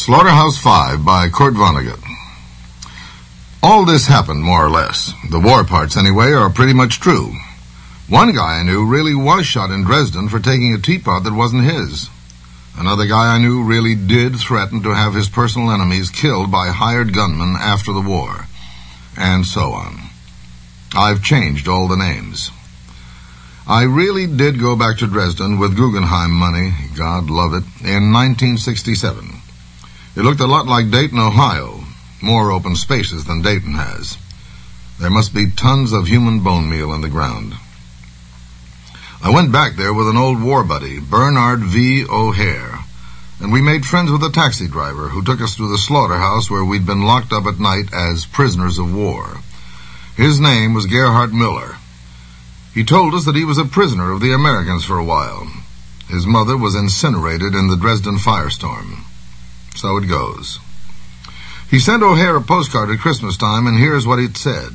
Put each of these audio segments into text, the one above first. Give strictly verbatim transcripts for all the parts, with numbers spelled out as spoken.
Slaughterhouse Five by Kurt Vonnegut. All this happened, more or less. The war parts, anyway, are pretty much true. One guy I knew really was shot in Dresden for taking a teapot that wasn't his. Another guy I knew really did threaten to have his personal enemies killed by hired gunmen after the war. And so on. I've changed all the names. I really did go back to Dresden with Guggenheim money, God love it, in nineteen sixty-seven. It looked a lot like Dayton, Ohio, more open spaces than Dayton has. There must be tons of human bone meal in the ground. I went back there with an old war buddy, Bernard V. O'Hare, and we made friends with a taxi driver who took us to the slaughterhouse where we'd been locked up at night as prisoners of war. His name was Gerhard Miller. He told us that he was a prisoner of the Americans for a while. His mother was incinerated in the Dresden firestorm. So it goes. He sent O'Hare a postcard at Christmas time, and here's what it said.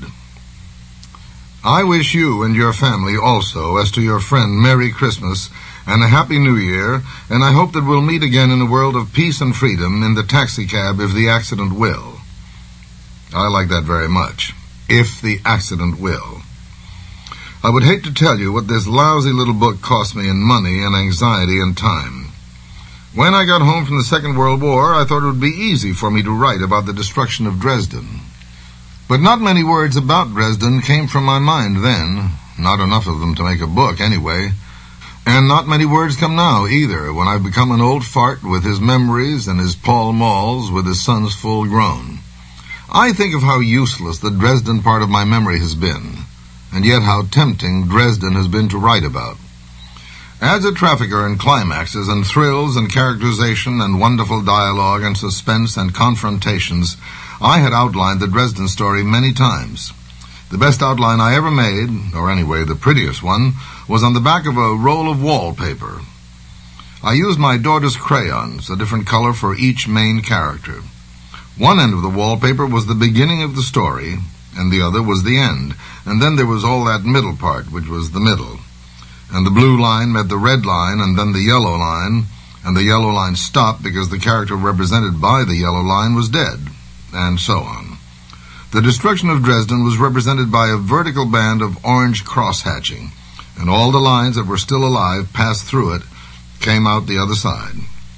I wish you and your family also, as to your friend, Merry Christmas and a Happy New Year, and I hope that we'll meet again in a world of peace and freedom in the taxicab if the accident will. I like that very much. If the accident will. I would hate to tell you what this lousy little book cost me in money and anxiety and time. When I got home from the Second World War, I thought it would be easy for me to write about the destruction of Dresden. But not many words about Dresden came from my mind then, not enough of them to make a book anyway, and not many words come now either, when I've become an old fart with his memories and his Pall Malls with his sons full grown. I think of how useless the Dresden part of my memory has been, and yet how tempting Dresden has been to write about. As a trafficker in climaxes and thrills and characterization and wonderful dialogue and suspense and confrontations, I had outlined the Dresden story many times. The best outline I ever made, or anyway the prettiest one, was on the back of a roll of wallpaper. I used my daughter's crayons, a different color for each main character. One end of the wallpaper was the beginning of the story, and the other was the end, and then there was all that middle part, which was the middle. And the blue line met the red line, and then the yellow line, and the yellow line stopped because the character represented by the yellow line was dead, and so on. The destruction of Dresden was represented by a vertical band of orange cross-hatching, and all the lines that were still alive passed through it, came out the other side.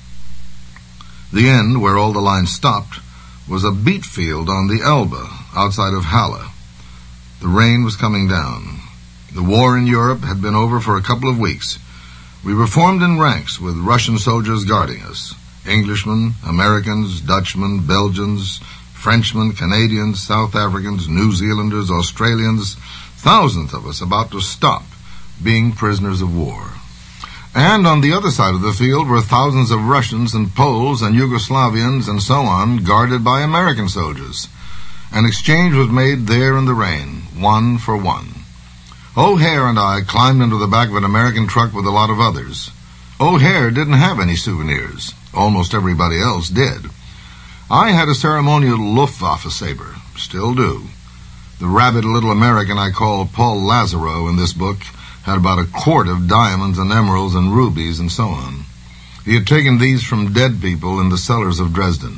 The end, where all the lines stopped, was a beet field on the Elbe, outside of Halle. The rain was coming down. The war in Europe had been over for a couple of weeks. We were formed in ranks with Russian soldiers guarding us. Englishmen, Americans, Dutchmen, Belgians, Frenchmen, Canadians, South Africans, New Zealanders, Australians, thousands of us about to stop being prisoners of war. And on the other side of the field were thousands of Russians and Poles and Yugoslavians and so on, guarded by American soldiers. An exchange was made there in the rain, one for one. O'Hare and I climbed into the back of an American truck with a lot of others. O'Hare didn't have any souvenirs. Almost everybody else did. I had a ceremonial Luftwaffe saber, still do. The rabid little American I call Paul Lazaro in this book had about a quart of diamonds and emeralds and rubies and so on. He had taken these from dead people in the cellars of Dresden.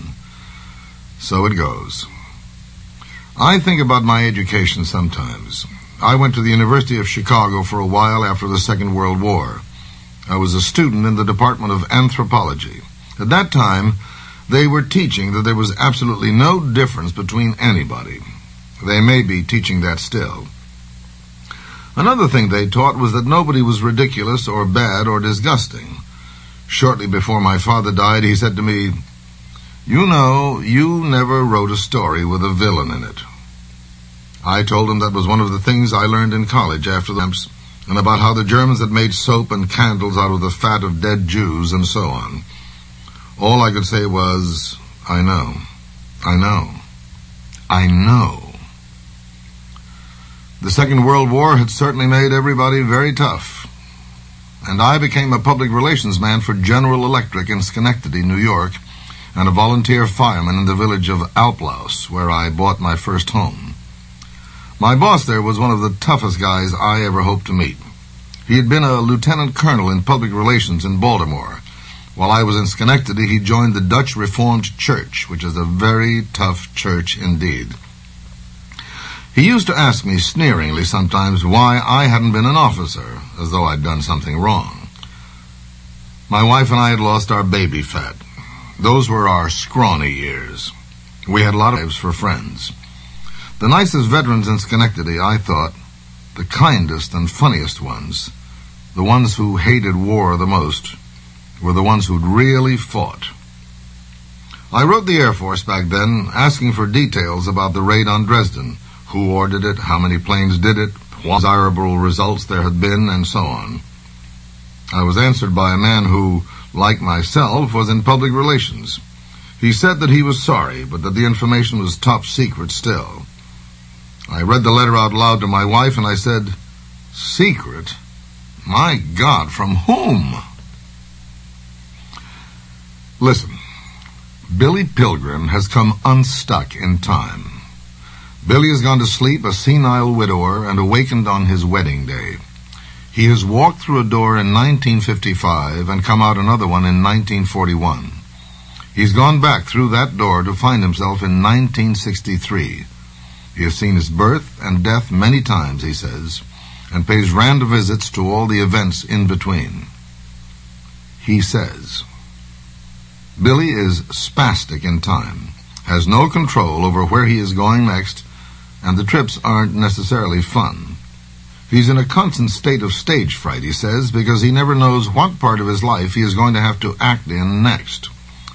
So it goes. I think about my education sometimes. I went to the University of Chicago for a while after the Second World War. I was a student in the Department of Anthropology. At that time, they were teaching that there was absolutely no difference between anybody. They may be teaching that still. Another thing they taught was that nobody was ridiculous or bad or disgusting. Shortly before my father died, he said to me, "You know, you never wrote a story with a villain in it." I told him that was one of the things I learned in college after the camps, and about how the Germans had made soap and candles out of the fat of dead Jews and so on. All I could say was, I know, I know, I know. The Second World War had certainly made everybody very tough, and I became a public relations man for General Electric in Schenectady, New York, and a volunteer fireman in the village of Alplaus, where I bought my first home. My boss there was one of the toughest guys I ever hoped to meet. He had been a lieutenant colonel in public relations in Baltimore, While I was in Schenectady, he joined the Dutch Reformed Church, which is a very tough church indeed. He used to ask me sneeringly sometimes why I hadn't been an officer, as though I'd done something wrong. My wife and I had lost our baby fat. Those were our scrawny years. We had a lot of lives for friends. The nicest veterans in Schenectady, I thought, the kindest and funniest ones, the ones who hated war the most, were the ones who'd really fought. I wrote the Air Force back then, asking for details about the raid on Dresden, who ordered it, how many planes did it, what desirable results there had been, and so on. I was answered by a man who, like myself, was in public relations. He said that he was sorry, but that the information was top secret still. I read the letter out loud to my wife, and I said, "Secret? My God, from whom?" Listen, Billy Pilgrim has come unstuck in time. Billy has gone to sleep a senile widower and awakened on his wedding day. He has walked through a door in nineteen fifty-five and come out another one in nineteen forty-one. He's gone back through that door to find himself in nineteen sixty-three. He has seen his birth and death many times, he says, and pays random visits to all the events in between. He says, Billy is spastic in time, has no control over where he is going next, and the trips aren't necessarily fun. He's in a constant state of stage fright, he says, because he never knows what part of his life he is going to have to act in next.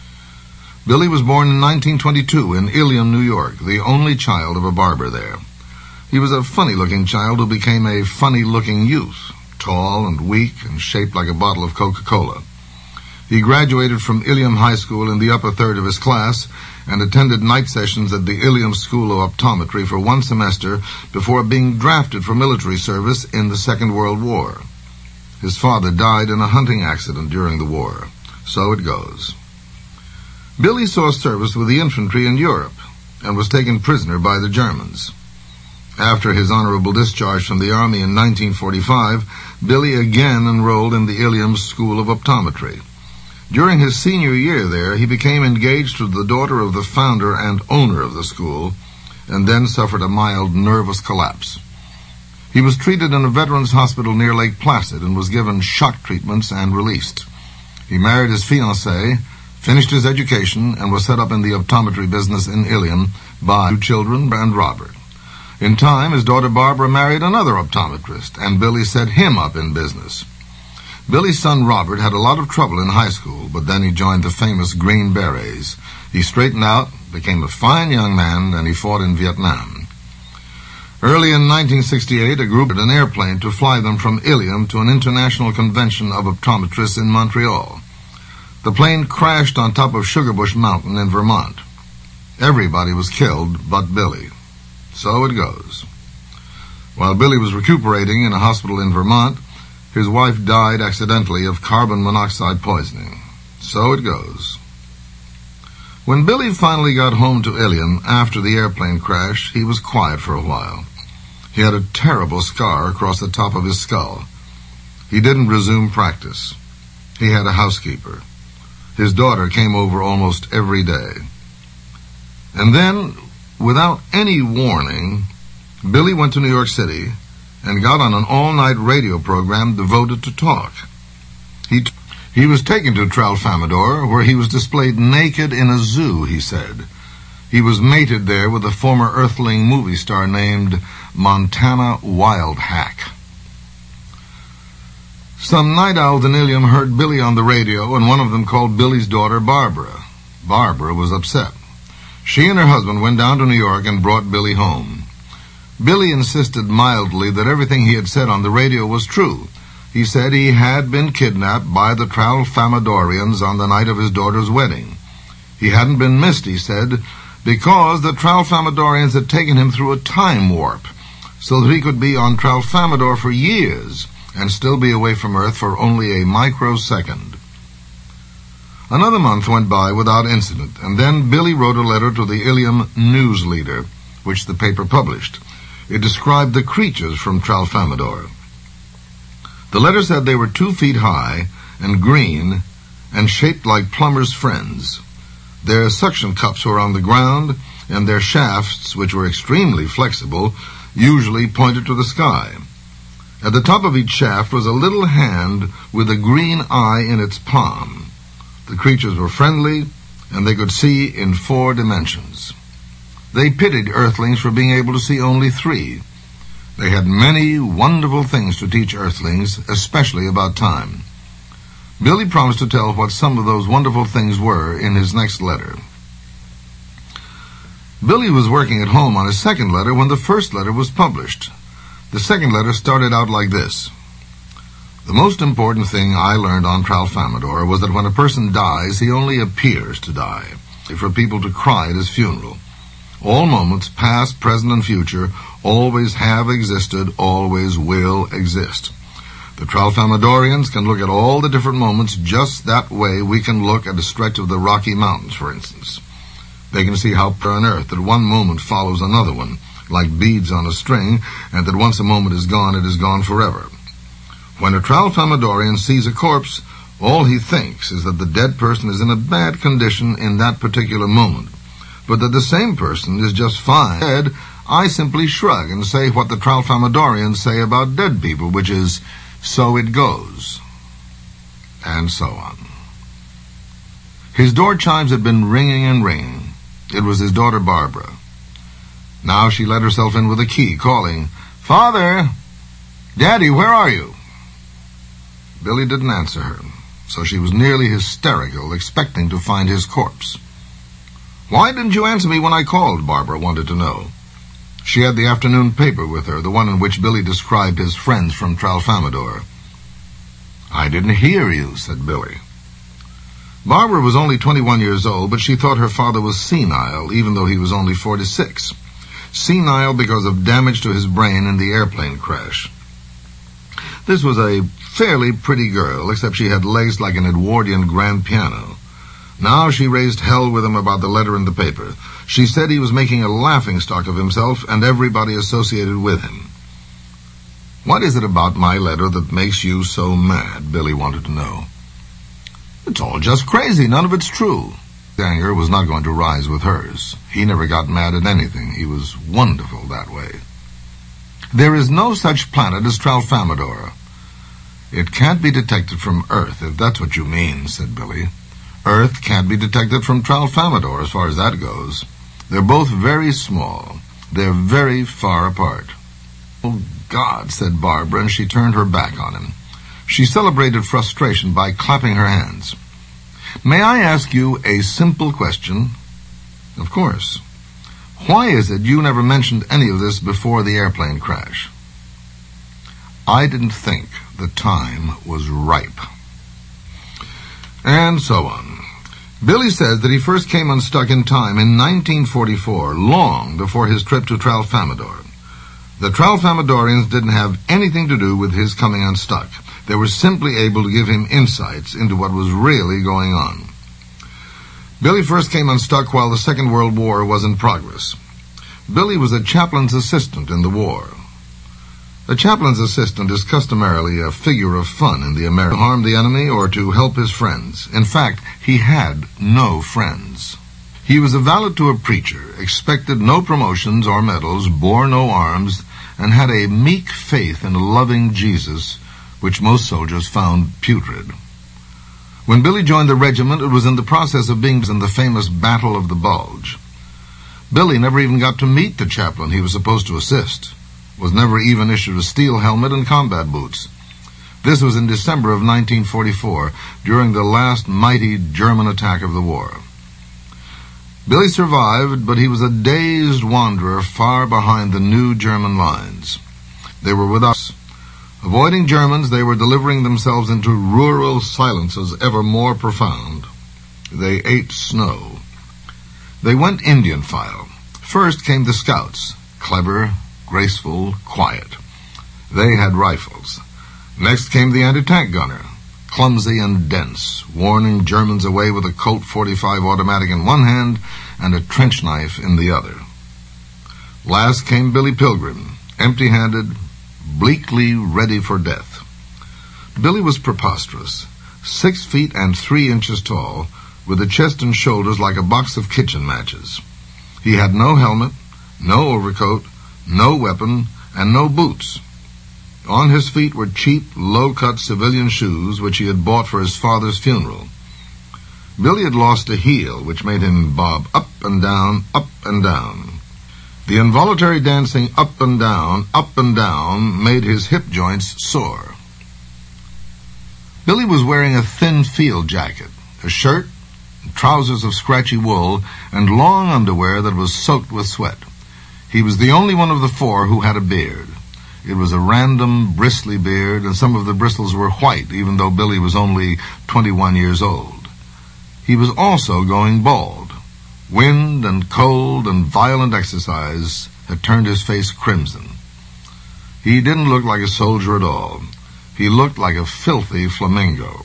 Billy was born in nineteen twenty-two in Ilium, New York, the only child of a barber there. He was a funny-looking child who became a funny-looking youth, tall and weak and shaped like a bottle of Coca-Cola. He graduated from Ilium High School in the upper third of his class and attended night sessions at the Ilium School of Optometry for one semester before being drafted for military service in the Second World War. His father died in a hunting accident during the war. So it goes. Billy saw service with the infantry in Europe and was taken prisoner by the Germans. After his honorable discharge from the Army in nineteen forty-five, Billy again enrolled in the Ilium School of Optometry. During his senior year there, he became engaged to the daughter of the founder and owner of the school, and then suffered a mild nervous collapse. He was treated in a veterans hospital near Lake Placid and was given shock treatments and released. He married his fiancée, finished his education, and was set up in the optometry business in Ilium by two children and Robert. In time, his daughter Barbara married another optometrist, and Billy set him up in business. Billy's son Robert had a lot of trouble in high school, but then he joined the famous Green Berets. He straightened out, became a fine young man, and he fought in Vietnam. Early in nineteen sixty-eight, a group had an airplane to fly them from Ilium to an international convention of optometrists in Montreal. The plane crashed on top of Sugarbush Mountain in Vermont. Everybody was killed but Billy. So it goes. While Billy was recuperating in a hospital in Vermont, his wife died accidentally of carbon monoxide poisoning. So it goes. When Billy finally got home to Ilium after the airplane crash, he was quiet for a while. He had a terrible scar across the top of his skull. He didn't resume practice. He had a housekeeper. His daughter came over almost every day. And then, without any warning, Billy went to New York City and got on an all-night radio program devoted to talk. He t- he was taken to Tralfamadore, where he was displayed naked in a zoo, he said. He was mated there with a former Earthling movie star named Montana Wildhack. Some night owls in Ilium heard Billy on the radio, and one of them called Billy's daughter Barbara. Barbara was upset. She and her husband went down to New York and brought Billy home. Billy insisted mildly that everything he had said on the radio was true. He said he had been kidnapped by the Tralfamadorians on the night of his daughter's wedding. He hadn't been missed, he said, because the Tralfamadorians had taken him through a time warp, so that he could be on Tralfamadore for years and still be away from Earth for only a microsecond. Another month went by without incident, and then Billy wrote a letter to the Ilium News Leader, which the paper published. It described the creatures from Tralfamadore. The letter said they were two feet high and green and shaped like plumbers' friends. Their suction cups were on the ground, and their shafts, which were extremely flexible, usually pointed to the sky. At the top of each shaft was a little hand with a green eye in its palm. The creatures were friendly, and they could see in four dimensions. They pitied Earthlings for being able to see only three. They had many wonderful things to teach Earthlings, especially about time. Billy promised to tell what some of those wonderful things were in his next letter. Billy was working at home on his second letter when the first letter was published. The second letter started out like this. The most important thing I learned on Tralfamadore was that when a person dies, he only appears to die, for people to cry at his funeral. All moments, past, present, and future, always have existed, always will exist. The Tralfamadorians can look at all the different moments just that way we can look at a stretch of the Rocky Mountains, for instance. They can see how on earth that one moment follows another one, like beads on a string, and that once a moment is gone, it is gone forever. When a Tralfamadorian sees a corpse, all he thinks is that the dead person is in a bad condition in that particular moment, but that the same person is just fine. Dead, I simply shrug and say what the Tralfamadorians say about dead people, which is, so it goes, and so on. His door chimes had been ringing and ringing. It was his daughter Barbara. Now she let herself in with a key, calling, "Father! Daddy, where are you?" Billy didn't answer her, so she was nearly hysterical, expecting to find his corpse. "Why didn't you answer me when I called?" Barbara wanted to know. She had the afternoon paper with her, the one in which Billy described his friends from Tralfamadore. "I didn't hear you," said Billy. Barbara was only twenty-one years old, but she thought her father was senile, even though he was only forty-six. Senile because of damage to his brain in the airplane crash. This was a fairly pretty girl, except she had legs like an Edwardian grand piano. Now she raised hell with him about the letter in the paper. She said he was making a laughingstock of himself and everybody associated with him. "What is it about my letter that makes you so mad?" Billy wanted to know. "It's all just crazy. None of it's true." His anger was not going to rise with hers. He never got mad at anything. He was wonderful that way. "There is no such planet as Tralfamadore." "It can't be detected from Earth, if that's what you mean," said Billy. "Earth can't be detected from Tralfamadore, as far as that goes. They're both very small. They're very far apart." "Oh, God," said Barbara, and she turned her back on him. She celebrated frustration by clapping her hands. "May I ask you a simple question?" "Of course." "Why is it you never mentioned any of this before the airplane crash?" "I didn't think the time was ripe." And so on. Billy says that he first came unstuck in time in nineteen forty-four, long before his trip to Tralfamadore. The Tralfamadorians didn't have anything to do with his coming unstuck. They were simply able to give him insights into what was really going on. Billy first came unstuck while the Second World War was in progress. Billy was a chaplain's assistant in the war. A chaplain's assistant is customarily a figure of fun in the American, to harm the enemy or to help his friends. In fact, he had no friends. He was a valet to a preacher, expected no promotions or medals, bore no arms, and had a meek faith in a loving Jesus, which most soldiers found putrid. When Billy joined the regiment, it was in the process of being in the famous Battle of the Bulge. Billy never even got to meet the chaplain he was supposed to assist, was never even issued a steel helmet and combat boots. This was in December of nineteen forty-four, during the last mighty German attack of the war. Billy survived, but he was a dazed wanderer far behind the new German lines. They were with us. Avoiding Germans, they were delivering themselves into rural silences ever more profound. They ate snow. They went Indian file. First came the scouts, clever, graceful, quiet. They had rifles. Next came the anti-tank gunner, clumsy and dense, warning Germans away with a Colt forty-five automatic in one hand and a trench knife in the other. Last came Billy Pilgrim, empty-handed, bleakly ready for death. Billy was preposterous. six feet and three inches tall, with a chest and shoulders like a box of kitchen matches. He had no helmet, no overcoat, no weapon, and no boots. On his feet were cheap, low-cut civilian shoes which he had bought for his father's funeral. Billy had lost a heel, which made him bob up and down, up and down. The involuntary dancing up and down, up and down, made his hip joints sore. Billy was wearing a thin field jacket, a shirt, trousers of scratchy wool, and long underwear that was soaked with sweat. He was the only one of the four who had a beard. It was a random, bristly beard, and some of the bristles were white, even though Billy was only twenty-one years old. He was also going bald. Wind and cold and violent exercise had turned his face crimson. He didn't look like a soldier at all. He looked like a filthy flamingo.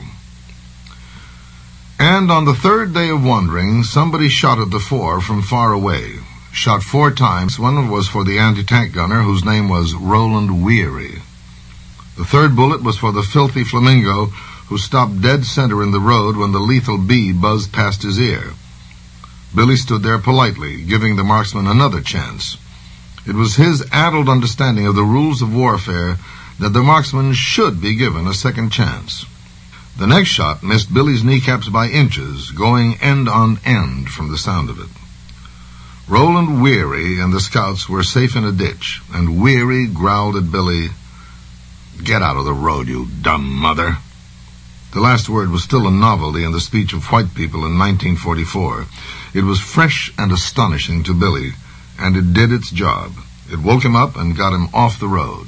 And on the third day of wandering, somebody shot at the four from far away. Shot four times. One was for the anti-tank gunner, whose name was Roland Weary. The third bullet was for the filthy flamingo, who stopped dead center in the road when the lethal bee buzzed past his ear. Billy stood there politely, giving the marksman another chance. It was his addled understanding of the rules of warfare that the marksman should be given a second chance. The next shot missed Billy's kneecaps by inches, going end on end from the sound of it. Roland Weary and the scouts were safe in a ditch, and Weary growled at Billy, "Get out of the road, you dumb mother." The last word was still a novelty in the speech of white people in nineteen forty-four. It was fresh and astonishing to Billy, and it did its job. It woke him up and got him off the road.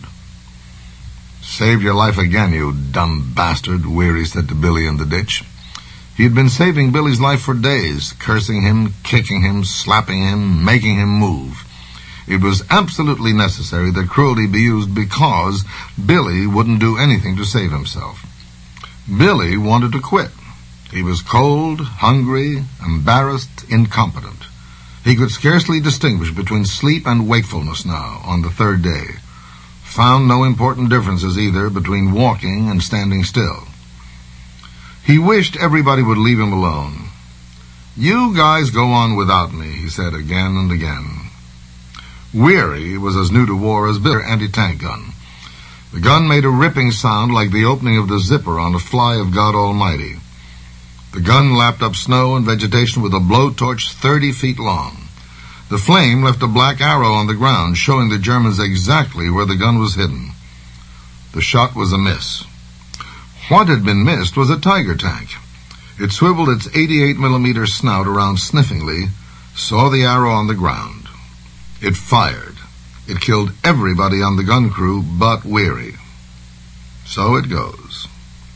"Saved your life again, you dumb bastard," Weary said to Billy in the ditch. He had been saving Billy's life for days, cursing him, kicking him, slapping him, making him move. It was absolutely necessary that cruelty be used because Billy wouldn't do anything to save himself. Billy wanted to quit. He was cold, hungry, embarrassed, incompetent. He could scarcely distinguish between sleep and wakefulness now, on the third day. Found no important differences either between walking and standing still. He wished everybody would leave him alone. "You guys go on without me," he said again and again. Weary was as new to war as Billy's anti-tank gun. The gun made a ripping sound like the opening of the zipper on a fly of God Almighty. The gun lapped up snow and vegetation with a blowtorch thirty feet long. The flame left a black arrow on the ground, showing the Germans exactly where the gun was hidden. The shot was a miss. What had been missed was a Tiger tank. It swiveled its eighty-eight millimeter snout around sniffingly, saw the arrow on the ground. It fired. It killed everybody on the gun crew but Weary. So it goes.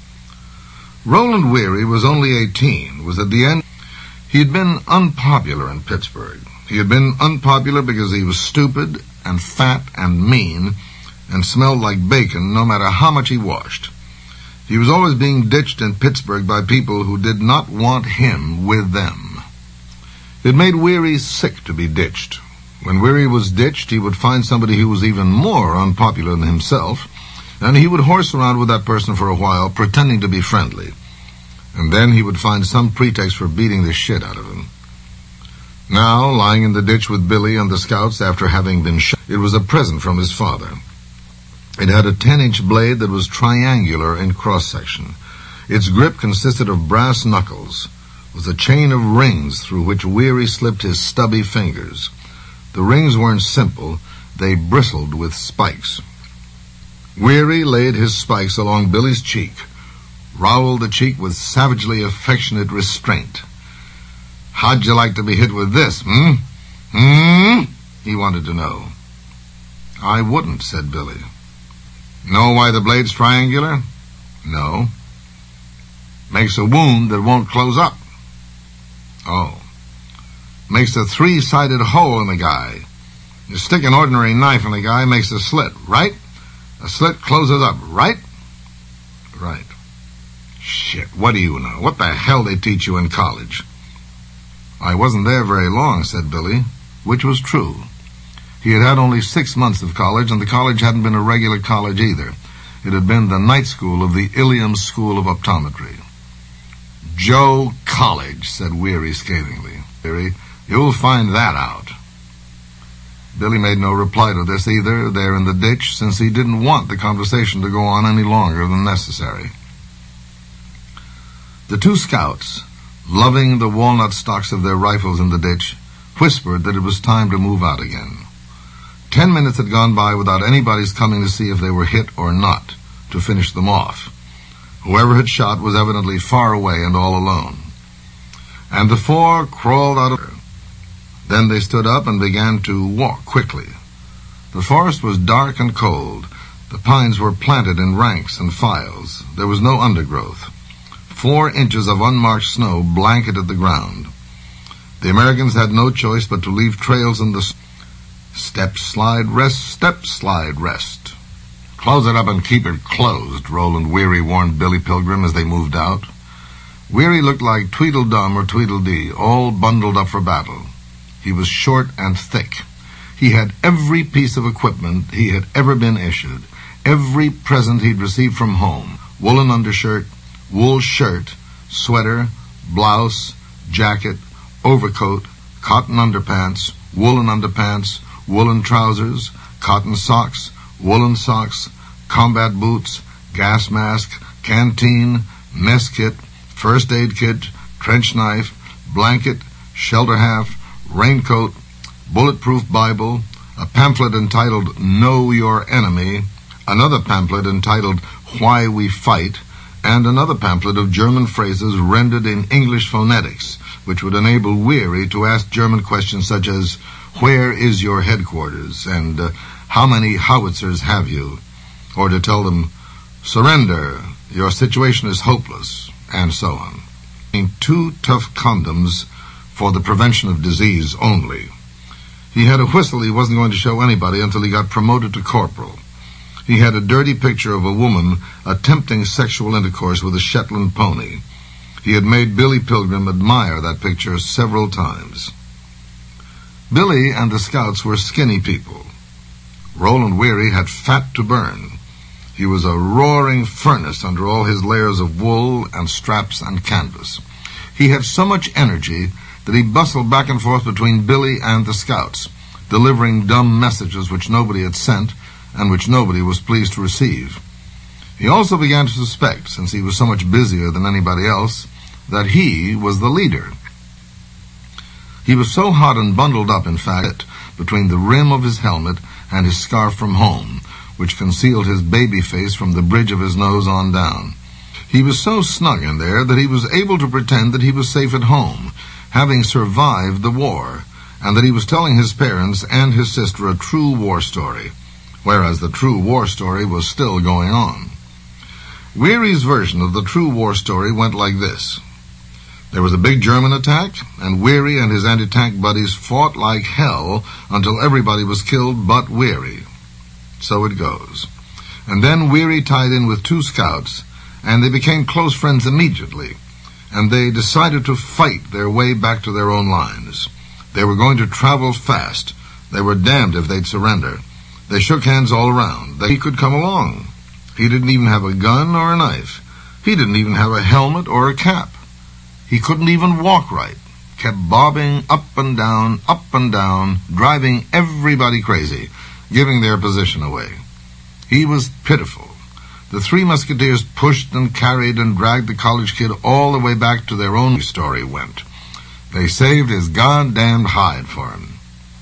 Roland Weary was only eighteen, was at the end. He had been unpopular in Pittsburgh. He had been unpopular because he was stupid and fat and mean and smelled like bacon no matter how much he washed. He was always being ditched in Pittsburgh by people who did not want him with them. It made Weary sick to be ditched. When Weary was ditched, he would find somebody who was even more unpopular than himself, and he would horse around with that person for a while, pretending to be friendly. And then he would find some pretext for beating the shit out of him. Now, lying in the ditch with Billy and the scouts after having been shot, it was a present from his father. It had a ten-inch blade that was triangular in cross-section. Its grip consisted of brass knuckles, with a chain of rings through which Weary slipped his stubby fingers. The rings weren't simple, they bristled with spikes. Weary laid his spikes along Billy's cheek, roweled the cheek with savagely affectionate restraint. "How'd you like to be hit with this, hmm? Hmm?" he wanted to know. "I wouldn't," said Billy. "Know why the blade's triangular?" "No." "Makes a wound that won't close up." "Oh." "Makes a three-sided hole in the guy. You stick an ordinary knife in the guy, makes a slit, right? A slit closes up, right?" "Right." "Shit, what do you know? What the hell they teach you in college?" "I wasn't there very long," said Billy, which was true. He had had only six months of college, and the college hadn't been a regular college either. It had been the night school of the Ilium School of Optometry. Joe College, said Weary scathingly. Weary, you'll find that out. Billy made no reply to this either, there in the ditch, since he didn't want the conversation to go on any longer than necessary. The two scouts, loving the walnut stocks of their rifles in the ditch, whispered that it was time to move out again. Ten minutes had gone by without anybody's coming to see if they were hit or not, to finish them off. Whoever had shot was evidently far away and all alone. And the four crawled out of... Then they stood up and began to walk quickly. The forest was dark and cold. The pines were planted in ranks and files. There was no undergrowth. Four inches of unmarked snow blanketed the ground. The Americans had no choice but to leave trails in the... Step, slide, rest, step, slide, rest. Close it up and keep it closed, Roland Weary warned Billy Pilgrim as they moved out. Weary looked like Tweedledum or Tweedledee, all bundled up for battle. He was short and thick. He had every piece of equipment he had ever been issued, every present he'd received from home, woolen undershirt, wool shirt, sweater, blouse, jacket, overcoat, cotton underpants, woolen underpants, woolen trousers, cotton socks, woolen socks, combat boots, gas mask, canteen, mess kit, first aid kit, trench knife, blanket, shelter half, raincoat, bulletproof Bible, a pamphlet entitled Know Your Enemy, another pamphlet entitled Why We Fight, and another pamphlet of German phrases rendered in English phonetics, which would enable Weary to ask German questions such as, where is your headquarters, and uh, how many howitzers have you, or to tell them, surrender, your situation is hopeless, and so on. In two tough condoms for the prevention of disease only. He had a whistle he wasn't going to show anybody until he got promoted to corporal. He had a dirty picture of a woman attempting sexual intercourse with a Shetland pony. He had made Billy Pilgrim admire that picture several times. Billy and the scouts were skinny people. Roland Weary had fat to burn. He was a roaring furnace under all his layers of wool and straps and canvas. He had so much energy that he bustled back and forth between Billy and the scouts, delivering dumb messages which nobody had sent and which nobody was pleased to receive. He also began to suspect, since he was so much busier than anybody else, that he was the leader. He was so hot and bundled up, in fact, between the rim of his helmet and his scarf from home, which concealed his baby face from the bridge of his nose on down. He was so snug in there that he was able to pretend that he was safe at home, having survived the war, and that he was telling his parents and his sister a true war story, whereas the true war story was still going on. Weary's version of the true war story went like this. There was a big German attack, and Weary and his anti-tank buddies fought like hell until everybody was killed but Weary. So it goes. And then Weary tied in with two scouts, and they became close friends immediately, and they decided to fight their way back to their own lines. They were going to travel fast. They were damned if they'd surrender. They shook hands all around. He could come along. He didn't even have a gun or a knife. He didn't even have a helmet or a cap. He couldn't even walk right. Kept bobbing up and down, up and down, driving everybody crazy, giving their position away. He was pitiful. The Three Musketeers pushed and carried and dragged the college kid all the way back to their own story went. They saved his goddamned hide for him.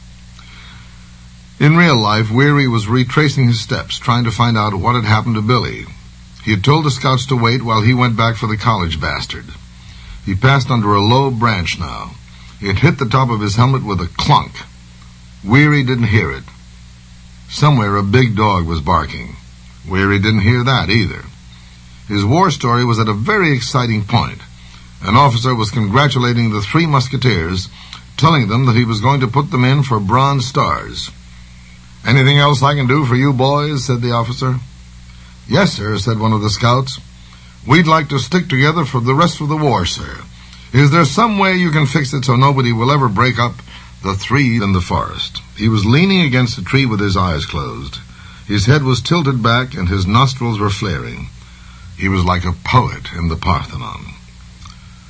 In real life, Weary was retracing his steps, trying to find out what had happened to Billy. He had told the scouts to wait while he went back for the college bastard. He passed under a low branch now. It hit the top of his helmet with a clunk. Weary didn't hear it. Somewhere a big dog was barking. Weary didn't hear that either. His war story was at a very exciting point. An officer was congratulating the Three Musketeers, telling them that he was going to put them in for Bronze Stars. "Anything else I can do for you boys?" said the officer. "Yes, sir," said one of the scouts. "We'd like to stick together for the rest of the war, sir. Is there some way you can fix it so nobody will ever break up the three in the forest?" He was leaning against a tree with his eyes closed. His head was tilted back and his nostrils were flaring. He was like a poet in the Parthenon.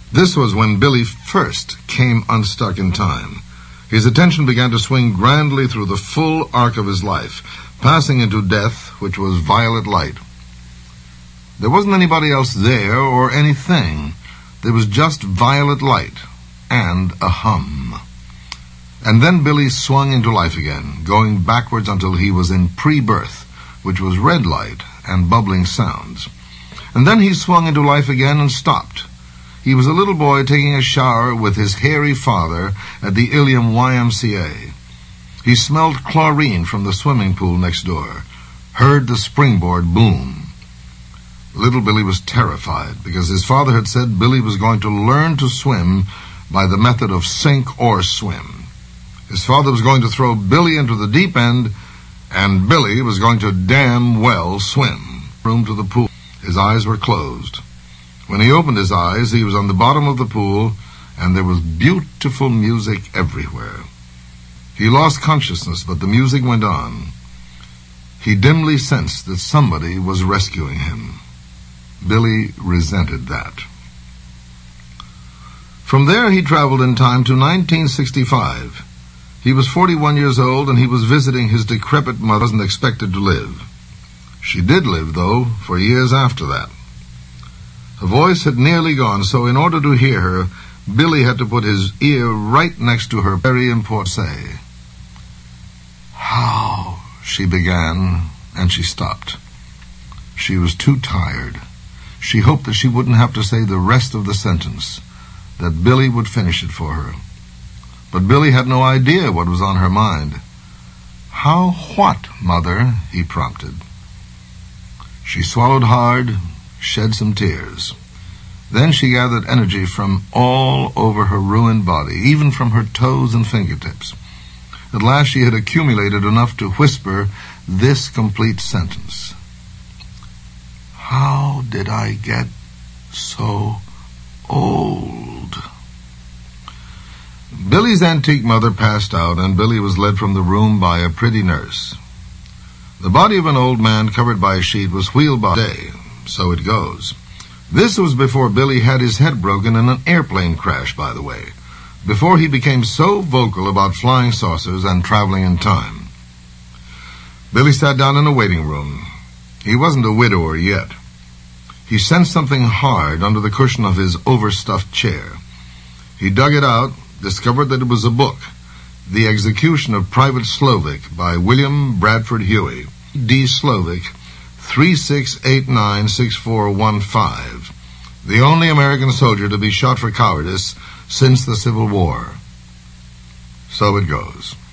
This was when Billy first came unstuck in time. His attention began to swing grandly through the full arc of his life, passing into death, which was violet light. There wasn't anybody else there or anything. There was just violet light and a hum. And then Billy swung into life again, going backwards until he was in pre-birth, which was red light and bubbling sounds. And then he swung into life again and stopped. He was a little boy taking a shower with his hairy father at the Ilium Y M C A. He smelled chlorine from the swimming pool next door, heard the springboard boom. Little Billy was terrified because his father had said Billy was going to learn to swim by the method of sink or swim. His father was going to throw Billy into the deep end, and Billy was going to damn well swim. Room to the pool. His eyes were closed. When he opened his eyes, he was on the bottom of the pool, and there was beautiful music everywhere. He lost consciousness, but the music went on. He dimly sensed that somebody was rescuing him. Billy resented that. From there he traveled in time to nineteen sixty-five. He was forty-one years old, and he was visiting his decrepit mother. Wasn't expected to live. She did live, though, for years after that. Her voice had nearly gone, so in order to hear her, Billy had to put his ear right next to her very important say. "How?" she began, and she stopped. She was too tired. She hoped that she wouldn't have to say the rest of the sentence, that Billy would finish it for her. But Billy had no idea what was on her mind. "How what, Mother?" he prompted. She swallowed hard, shed some tears. Then she gathered energy from all over her ruined body, even from her toes and fingertips. At last she had accumulated enough to whisper this complete sentence. "How did I get so old?" Billy's antique mother passed out, and Billy was led from the room by a pretty nurse. The body of an old man covered by a sheet was wheeled by day. So it goes. This was before Billy had his head broken in an airplane crash, by the way, before he became so vocal about flying saucers and traveling in time. Billy sat down in a waiting room. He wasn't a widower yet. He sensed something hard under the cushion of his overstuffed chair. He dug it out, discovered that it was a book, The Execution of Private Slovic by William Bradford Huey, D. Slovic, three six eight nine six four one five, the only American soldier to be shot for cowardice since the Civil War. So it goes.